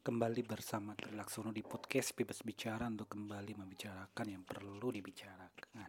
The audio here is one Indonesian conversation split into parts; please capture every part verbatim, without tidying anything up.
Kembali bersama Trilaksono di podcast Bebas Bicara untuk kembali membicarakan yang perlu dibicarakan.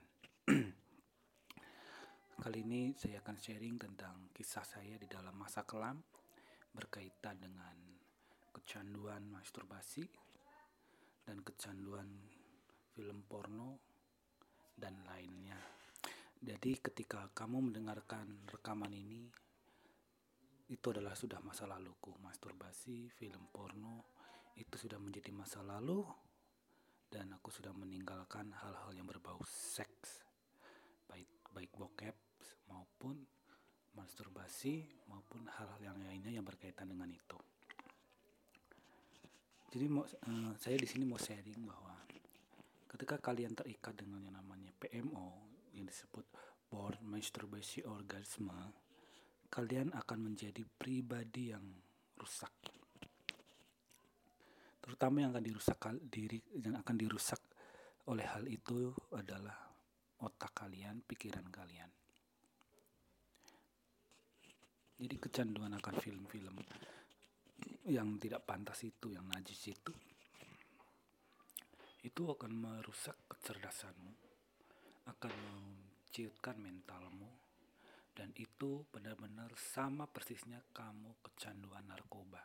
Kali ini saya akan sharing tentang kisah saya di dalam masa kelam berkaitan dengan kecanduan masturbasi dan kecanduan film porno dan lainnya. Jadi ketika kamu mendengarkan rekaman ini, itu adalah sudah masa laluku. Masturbasi, film porno itu sudah menjadi masa lalu, dan aku sudah meninggalkan hal-hal yang berbau seks, baik baik bokep maupun masturbasi maupun hal-hal yang lainnya yang berkaitan dengan itu. Jadi mau, uh, saya di sini mau sharing bahwa ketika kalian terikat dengan yang namanya P M O yang disebut Porn Masturbation Orgasm, kalian akan menjadi pribadi yang rusak. Terutama yang akan dirusak diri yang akan dirusak oleh hal itu adalah otak kalian, pikiran kalian. Jadi kecanduan akan film-film yang tidak pantas itu, yang najis itu, itu akan merusak kecerdasanmu, akan menciutkan mentalmu, dan itu benar-benar sama persisnya kamu kecanduan narkoba.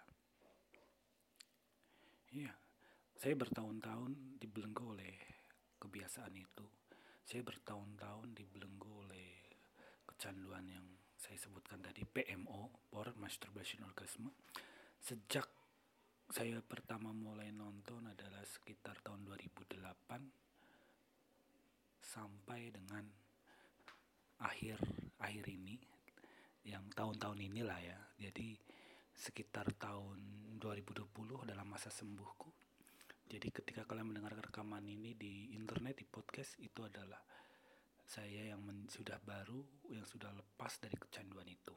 Iya, saya bertahun-tahun dibelenggu oleh kebiasaan itu. Saya bertahun-tahun dibelenggu oleh kecanduan yang saya sebutkan tadi, P M O, Porn Masturbation Orgasm. Sejak saya pertama mulai nonton adalah sekitar tahun dua ribu delapan sampai dengan akhir akhir ini, yang tahun-tahun inilah ya. Jadi sekitar tahun dua ribu dua puluh adalah masa sembuhku. Jadi ketika kalian mendengar rekaman ini di internet, di podcast, itu adalah saya yang men- sudah baru, yang sudah lepas dari kecanduan itu.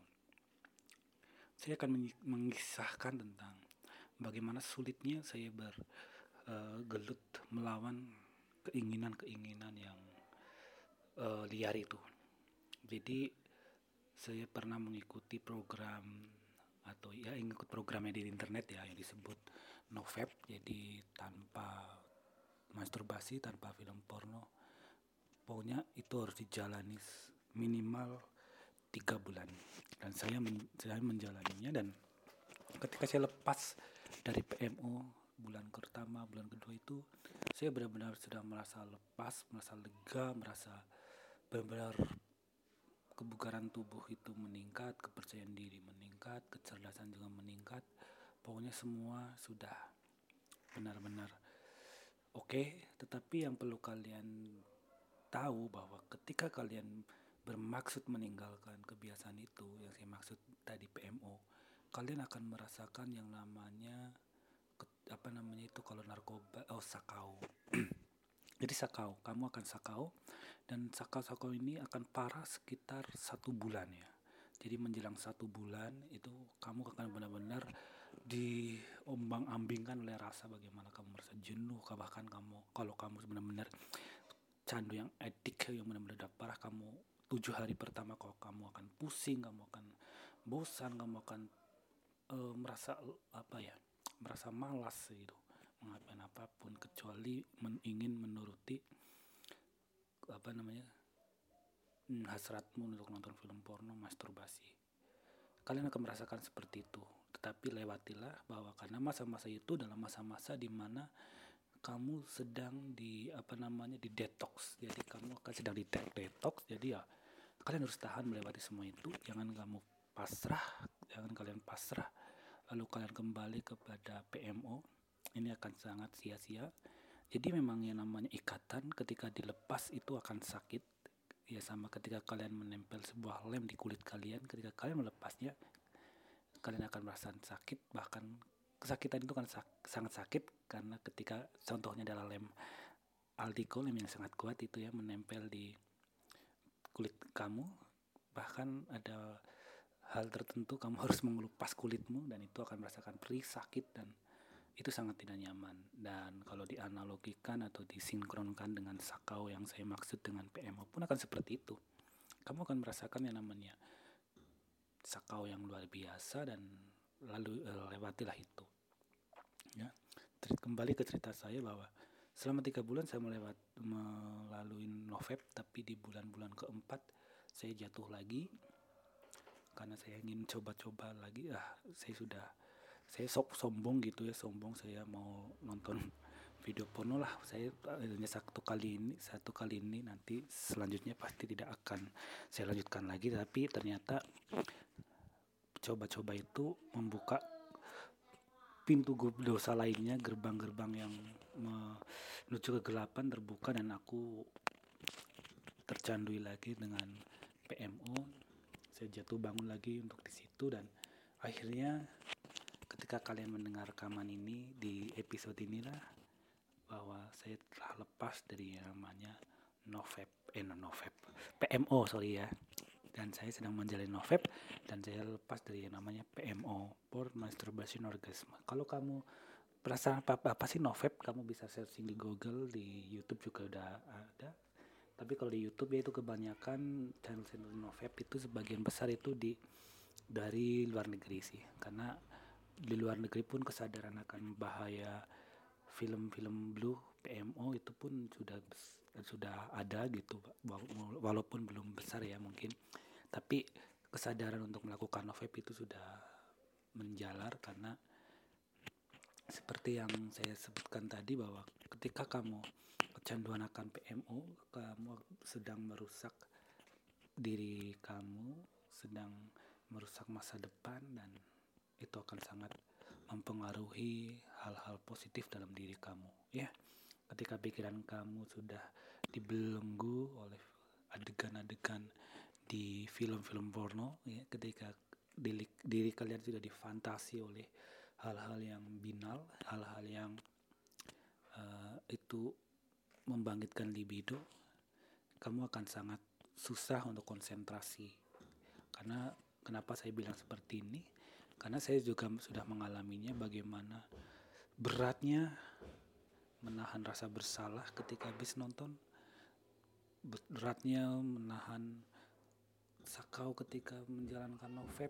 Saya akan mengisahkan tentang bagaimana sulitnya saya bergelut uh, melawan keinginan-keinginan yang uh, liar itu. Jadi saya pernah mengikuti program atau ya ikut programnya di internet ya yang disebut NoFap, jadi tanpa masturbasi, tanpa film porno. Pokoknya itu harus dijalani minimal tiga bulan, dan saya, men- saya menjalaninya. Dan ketika saya lepas dari P M O bulan pertama, bulan kedua itu, saya benar-benar sudah merasa lepas, merasa lega, merasa benar-benar kebugaran tubuh itu meningkat, kepercayaan diri meningkat, kecerdasan juga meningkat. Pokoknya semua sudah benar-benar oke. Okay. Tetapi yang perlu kalian tahu bahwa ketika kalian bermaksud meninggalkan kebiasaan itu, yang saya maksud tadi P M O, kalian akan merasakan yang namanya ke, apa namanya itu kalau narkoba, oh sakau. Jadi sakau, kamu akan sakau, dan sakau-sakau ini akan parah sekitar satu bulan ya. Jadi menjelang satu bulan itu kamu akan benar-benar diombang-ambingkan oleh rasa bagaimana kamu merasa jenuh, bahkan kamu kalau kamu benar-benar candu yang edik, yang benar-benar parah, kamu tujuh hari pertama kalau kamu akan pusing, kamu akan bosan, kamu akan uh, merasa apa ya, merasa malas gitu, mengapain apapun kecuali men- ingin menuruti apa namanya hmm, hasratmu untuk nonton film porno, masturbasi. Kalian akan merasakan seperti itu, tetapi lewatilah bahwa karena masa-masa itu adalah masa-masa di mana kamu sedang di apa namanya di detox. Jadi kamu akan sedang di detox. Jadi ya kalian harus tahan melewati semua itu. Jangan kamu pasrah, jangan kalian pasrah lalu kalian kembali kepada P M O. Ini akan sangat sia-sia. Jadi memang yang namanya ikatan ketika dilepas itu akan sakit. Ya sama ketika kalian menempel sebuah lem di kulit kalian, ketika kalian melepasnya kalian akan merasakan sakit. Bahkan kesakitan itu kan sak- sangat sakit karena ketika contohnya adalah lem aldiko, lem yang sangat kuat itu ya, menempel di kulit kamu, bahkan ada hal tertentu kamu harus mengelupas kulitmu, dan itu akan merasakan perih, sakit, dan itu sangat tidak nyaman. Dan kalau dianalogikan atau disinkronkan dengan sakau yang saya maksud dengan P M O pun akan seperti itu. Kamu akan merasakan yang namanya sakau yang luar biasa, dan lalu uh, lewatilah itu ya. cer- kembali ke cerita saya bahwa selama tiga bulan saya melewat melalui Novep, tapi di bulan-bulan keempat saya jatuh lagi karena saya ingin coba-coba lagi. Ah, saya sudah saya sok sombong gitu ya, sombong saya mau nonton video porno lah. Saya hanya satu kali ini, satu kali ini nanti selanjutnya pasti tidak akan saya lanjutkan lagi. Tapi ternyata coba-coba itu membuka pintu dosa lainnya, gerbang-gerbang yang menuju kegelapan terbuka dan aku tercandui lagi dengan P M O. Saya jatuh bangun lagi untuk di situ dan akhirnya ketika kalian mendengar rekaman ini di episode inilah bahwa saya telah lepas dari yang namanya Novep, eh no, Novep, P M O sorry ya. Dan saya sedang menjalani Novep dan saya lepas dari yang namanya P M O, for masturbation orgasm. Kalau kamu perasaan apa, apa sih Novep, kamu bisa searching di Google, di YouTube juga udah ada. Tapi kalau di YouTube ya itu kebanyakan channel-channel Novep itu sebagian besar itu di dari luar negeri sih, karena di luar negeri pun kesadaran akan bahaya film-film blue P M O itu pun sudah sudah ada gitu, walaupun belum besar ya mungkin, tapi kesadaran untuk melakukan Novep itu sudah menjalar karena seperti yang saya sebutkan tadi bahwa ketika kamu kecanduan akan P M O, kamu sedang merusak diri kamu, sedang merusak masa depan dan itu akan sangat mempengaruhi hal-hal positif dalam diri kamu ya. Ketika pikiran kamu sudah dibelenggu oleh adegan-adegan di film-film porno ya, ketika diri, diri kalian sudah difantasi oleh hal-hal yang binal, hal-hal yang uh, itu membangkitkan libido, kamu akan sangat susah untuk konsentrasi. Karena kenapa saya bilang seperti ini? Karena saya juga sudah mengalaminya, bagaimana beratnya menahan rasa bersalah ketika habis nonton, beratnya menahan sakau ketika menjalankan Novep.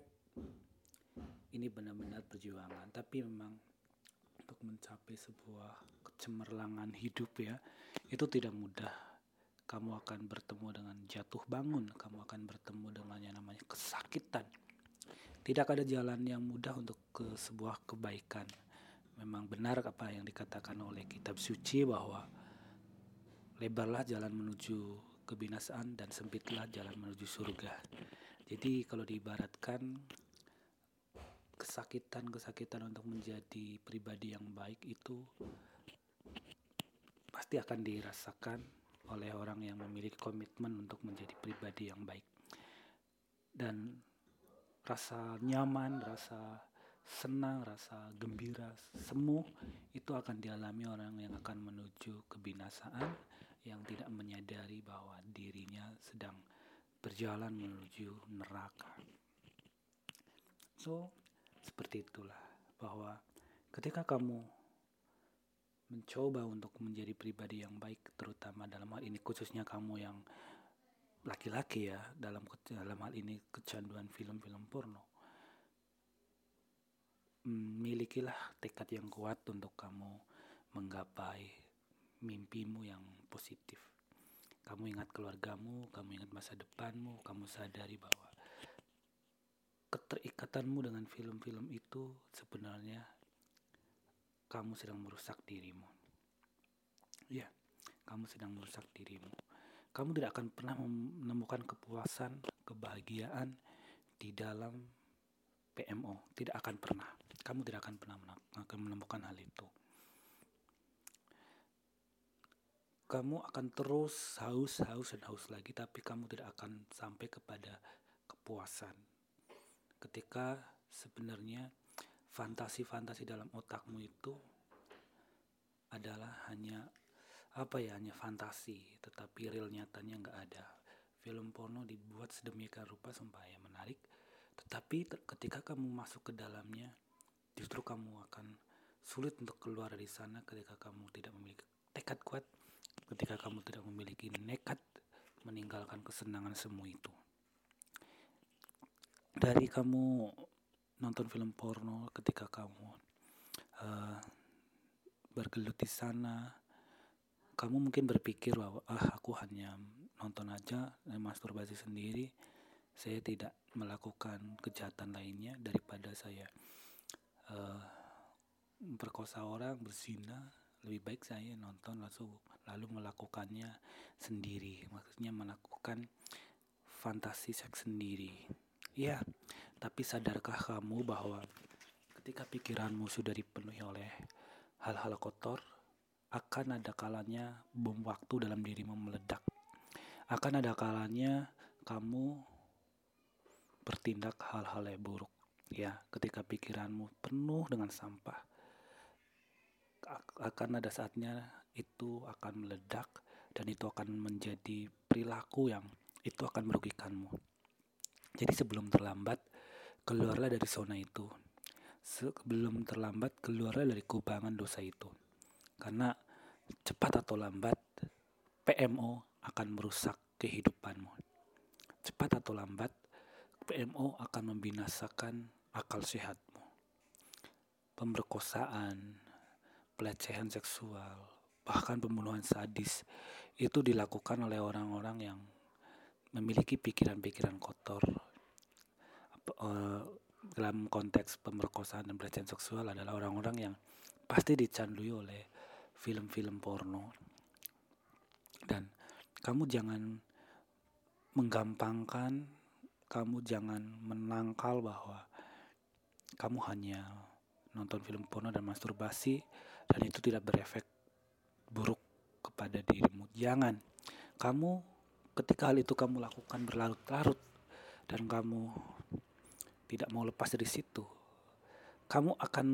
Ini benar-benar perjuangan, tapi memang untuk mencapai sebuah kecemerlangan hidup ya, itu tidak mudah. Kamu akan bertemu dengan jatuh bangun, kamu akan bertemu dengan yang namanya kesakitan. Tidak ada jalan yang mudah untuk ke sebuah kebaikan. Memang benar apa yang dikatakan oleh kitab suci bahwa lebarlah jalan menuju kebinasaan dan sempitlah jalan menuju surga. Jadi kalau diibaratkan kesakitan-kesakitan untuk menjadi pribadi yang baik itu pasti akan dirasakan oleh orang yang memiliki komitmen untuk menjadi pribadi yang baik. Dan rasa nyaman, rasa senang, rasa gembira, semu itu akan dialami orang yang akan menuju kebinasaan, yang tidak menyadari bahwa dirinya sedang berjalan menuju neraka. So, seperti itulah bahwa ketika kamu mencoba untuk menjadi pribadi yang baik, terutama dalam hal ini khususnya kamu yang laki-laki ya, dalam dalam hal ini kecanduan film-film porno, milikilah tekad yang kuat untuk kamu menggapai mimpimu yang positif. Kamu ingat keluargamu, kamu ingat masa depanmu, kamu sadari bahwa keterikatanmu dengan film-film itu sebenarnya kamu sedang merusak dirimu. Ya, kamu sedang merusak dirimu. Kamu tidak akan pernah menemukan kepuasan, kebahagiaan di dalam P M O. Tidak akan pernah. Kamu tidak akan pernah akan menemukan hal itu. Kamu akan terus haus, haus, dan haus lagi, tapi kamu tidak akan sampai kepada kepuasan. Ketika sebenarnya fantasi-fantasi dalam otakmu itu adalah hanya apa ya, hanya fantasi, tetapi real nyatanya nggak ada. Film porno dibuat sedemikian rupa supaya menarik, tetapi ter- ketika kamu masuk ke dalamnya, justru kamu akan sulit untuk keluar dari sana ketika kamu tidak memiliki tekad kuat, ketika kamu tidak memiliki nekat meninggalkan kesenangan semu itu. Dari kamu nonton film porno, ketika kamu uh, bergelut di sana. Kamu mungkin berpikir bahwa ah aku hanya nonton aja dan masturbasi sendiri, saya tidak melakukan kejahatan lainnya daripada saya uh, memperkosa orang, berzina. Lebih baik saya nonton langsung lalu melakukannya sendiri, maksudnya melakukan fantasi seks sendiri. Ya, tapi sadarkah kamu bahwa ketika pikiranmu sudah dipenuhi oleh hal-hal kotor, akan ada kalanya bom waktu dalam dirimu meledak. Akan ada kalanya kamu bertindak hal-hal yang buruk. Ya, ketika pikiranmu penuh dengan sampah, akan ada saatnya itu akan meledak dan itu akan menjadi perilaku yang itu akan merugikanmu. Jadi sebelum terlambat, keluarlah dari zona itu. Sebelum terlambat, keluarlah dari kubangan dosa itu. Karena cepat atau lambat, P M O akan merusak kehidupanmu. Cepat atau lambat, P M O akan membinasakan akal sehatmu. Pemerkosaan, pelecehan seksual, bahkan pembunuhan sadis itu dilakukan oleh orang-orang yang memiliki pikiran-pikiran kotor. Dalam konteks pemerkosaan dan pelecehan seksual adalah orang-orang yang pasti dicandui oleh film-film porno. Dan kamu jangan menggampangkan, kamu jangan menangkal bahwa kamu hanya nonton film porno dan masturbasi dan itu tidak berefek buruk kepada dirimu. Jangan. Kamu ketika hal itu kamu lakukan berlarut-larut dan kamu tidak mau lepas dari situ, kamu akan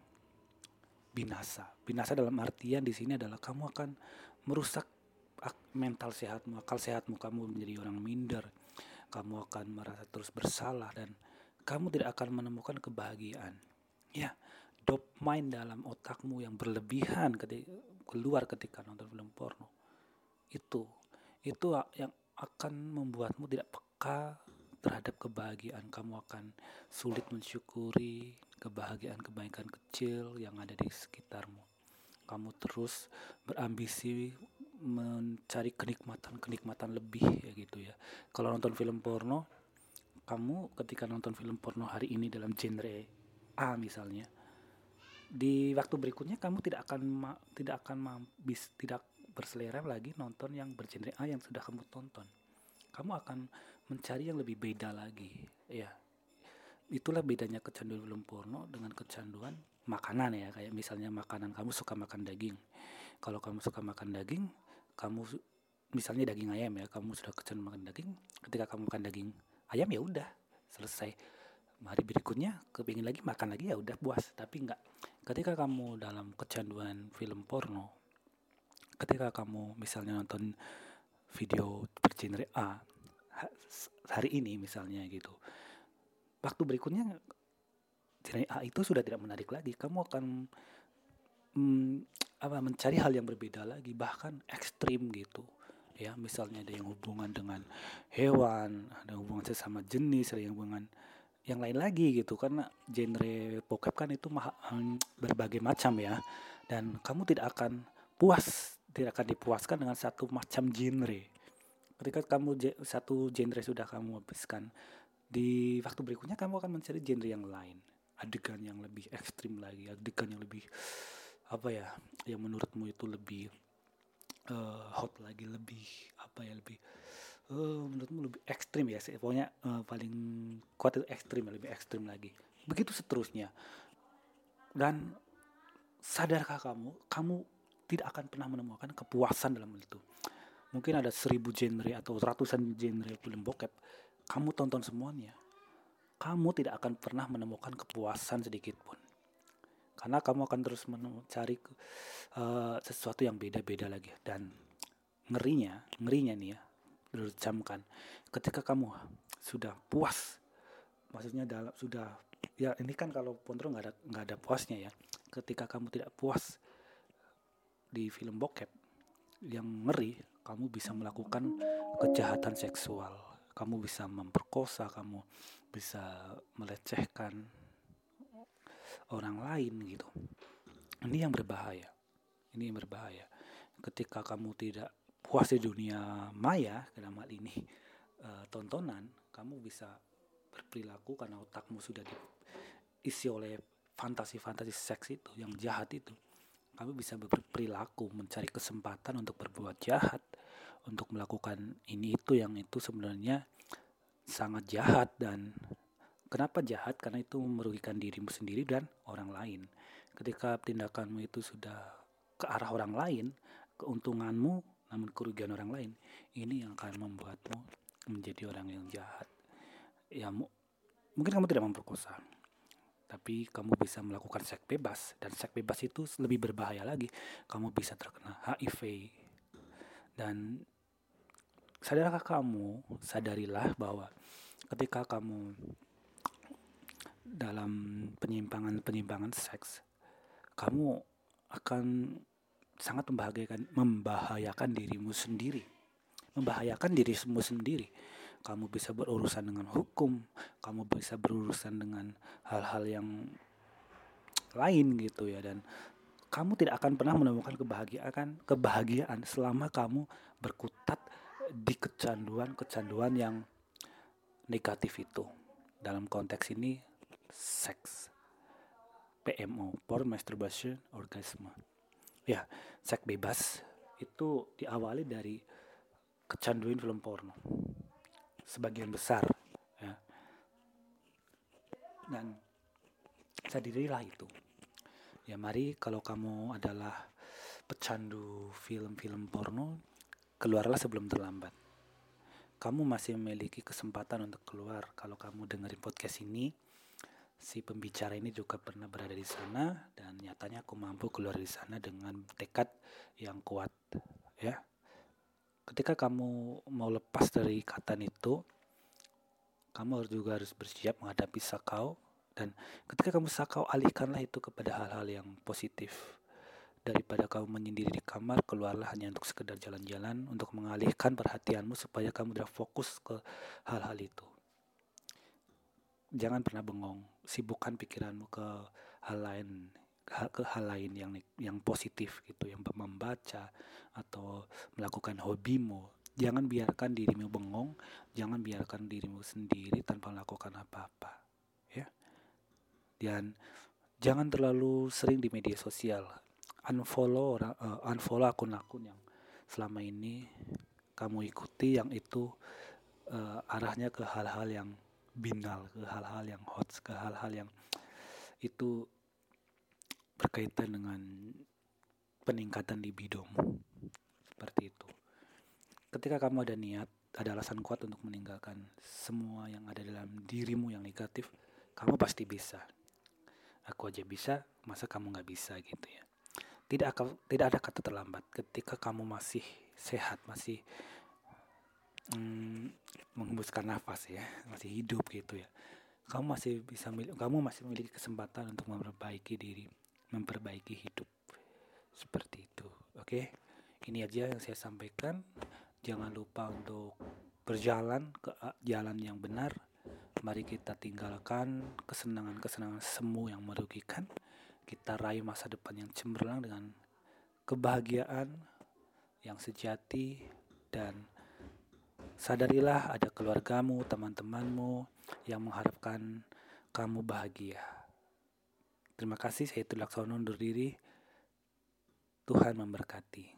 binasa. Binasa dalam artian di sini adalah kamu akan merusak mental sehatmu, akal sehatmu. Kamu menjadi orang minder, kamu akan merasa terus bersalah dan kamu tidak akan menemukan kebahagiaan. Ya, dopamine dalam otakmu yang berlebihan ketika keluar ketika nonton film porno. Itu, itu yang akan membuatmu tidak peka terhadap kebahagiaan. Kamu akan sulit mensyukuri kebahagiaan-kebahagiaan kecil yang ada di sekitarmu. Kamu terus berambisi mencari kenikmatan-kenikmatan lebih ya gitu ya. Kalau nonton film porno, kamu ketika nonton film porno hari ini dalam genre A misalnya, di waktu berikutnya kamu tidak akan ma- tidak akan ma- bis, tidak berselera lagi nonton yang bergenre A yang sudah kamu tonton. Kamu akan mencari yang lebih beda lagi, ya. Itulah bedanya kecanduan film porno dengan kecanduan makanan ya. Kayak misalnya makanan, kamu suka makan daging. Kalau kamu suka makan daging, kamu misalnya daging ayam ya, kamu sudah kecanduan makan daging. Ketika kamu makan daging ayam ya udah selesai. Hari berikutnya kepingin lagi makan lagi ya udah puas. Tapi enggak. Ketika kamu dalam kecanduan film porno, ketika kamu misalnya nonton video bergenre A hari ini misalnya gitu, waktu berikutnya genre A itu sudah tidak menarik lagi. Kamu akan hmm, apa mencari hal yang berbeda lagi, bahkan ekstrim gitu ya. Misalnya ada yang hubungan dengan hewan, ada hubungan sesama jenis, ada yang hubungan yang lain lagi gitu. Karena genre bokep kan itu ma- berbagai macam ya, dan kamu tidak akan puas, tidak akan dipuaskan dengan satu macam genre. Ketika kamu je- satu genre sudah kamu habiskan, di waktu berikutnya kamu akan mencari genre yang lain, adegan yang lebih ekstrim lagi, adegan yang lebih apa ya, yang menurutmu itu lebih uh, hot lagi, lebih apa ya, lebih uh, menurutmu lebih ekstrim ya. Pokoknya uh, paling kuat itu ekstrim, lebih ekstrim lagi. Begitu seterusnya. Dan sadarkah kamu, kamu tidak akan pernah menemukan kepuasan dalam itu. Mungkin ada seribu genre atau ratusan genre film bokep, kamu tonton semuanya, kamu tidak akan pernah menemukan kepuasan sedikit pun. Karena kamu akan terus mencari uh, sesuatu yang beda-beda lagi. Dan ngerinya, ngerinya nih ya, bercamkan, ketika kamu sudah puas, maksudnya dalam sudah, ya ini kan kalau porno nggak ada nggak ada puasnya ya. Ketika kamu tidak puas di film bokep yang ngeri, kamu bisa melakukan kejahatan seksual, kamu bisa memperkosa, kamu bisa melecehkan orang lain gitu. Ini yang berbahaya. Ini yang berbahaya. Ketika kamu tidak puas di dunia maya, dalam hal ini uh, tontonan, kamu bisa berperilaku karena otakmu sudah diisi oleh fantasi-fantasi seks itu, yang jahat itu. Kamu bisa berperilaku mencari kesempatan untuk berbuat jahat, untuk melakukan ini itu yang itu sebenarnya sangat jahat. Dan kenapa jahat? Karena itu merugikan dirimu sendiri dan orang lain. Ketika tindakanmu itu sudah ke arah orang lain, keuntunganmu namun kerugian orang lain, ini yang akan membuatmu menjadi orang yang jahat. Ya, mu- mungkin kamu tidak memperkosa, tapi kamu bisa melakukan seks bebas, dan seks bebas itu lebih berbahaya lagi. Kamu bisa terkena H I V. Dan sadarkah kamu, sadarilah bahwa ketika kamu dalam penyimpangan-penyimpangan seks, kamu akan sangat membahayakan, membahayakan dirimu sendiri. Membahayakan dirimu sendiri. Kamu bisa berurusan dengan hukum, kamu bisa berurusan dengan hal-hal yang lain gitu ya, dan kamu tidak akan pernah menemukan kebahagiaan kebahagiaan selama kamu berkutat di kecanduan-kecanduan yang negatif itu. Dalam konteks ini seks, P M O, porn, masturbation, orgasme. Ya, seks bebas itu diawali dari kecanduan film porno, sebagian besar ya. Dan sadarilah itu. Ya, mari kalau kamu adalah pecandu film-film porno, keluarlah sebelum terlambat. Kamu masih memiliki kesempatan untuk keluar. Kalau kamu dengerin podcast ini, si pembicara ini juga pernah berada di sana, dan nyatanya aku mampu keluar di sana dengan tekad yang kuat ya. Ketika kamu mau lepas dari ikatan itu, kamu harus juga harus bersiap menghadapi sakau. Dan ketika kamu sakau, alihkanlah itu kepada hal-hal yang positif. Daripada kamu menyendiri di kamar, keluarlah hanya untuk sekedar jalan-jalan, untuk mengalihkan perhatianmu supaya kamu udah fokus ke hal-hal itu. Jangan pernah bengong, sibukkan pikiranmu ke hal lain, ke hal lain yang yang positif gitu, yang membaca atau melakukan hobimu. Jangan biarkan dirimu bengong, jangan biarkan dirimu sendiri tanpa melakukan apa-apa ya. Dan jangan terlalu sering di media sosial. Unfollow orang, uh, unfollow akun-akun yang selama ini kamu ikuti, yang itu uh, arahnya ke hal-hal yang binal, ke hal-hal yang hot, ke hal-hal yang itu berkaitan dengan peningkatan libidomu. Seperti itu. Ketika kamu ada niat, ada alasan kuat untuk meninggalkan semua yang ada dalam dirimu yang negatif, kamu pasti bisa. Aku aja bisa, masa kamu gak bisa gitu ya. Tidak akan, tidak ada kata terlambat ketika kamu masih sehat, masih mm, menghembuskan nafas ya, masih hidup gitu ya. Kamu masih bisa, kamu masih memiliki kesempatan untuk memperbaiki diri, memperbaiki hidup. Seperti itu. Oke. Ini aja yang saya sampaikan. Jangan lupa untuk berjalan ke jalan yang benar. Mari kita tinggalkan kesenangan-kesenangan semu yang merugikan. Kita raih masa depan yang cemerlang dengan kebahagiaan yang sejati. Dan sadarilah ada keluargamu, teman-temanmu yang mengharapkan kamu bahagia. Terima kasih, saya Tulaksono undur diri. Tuhan memberkati.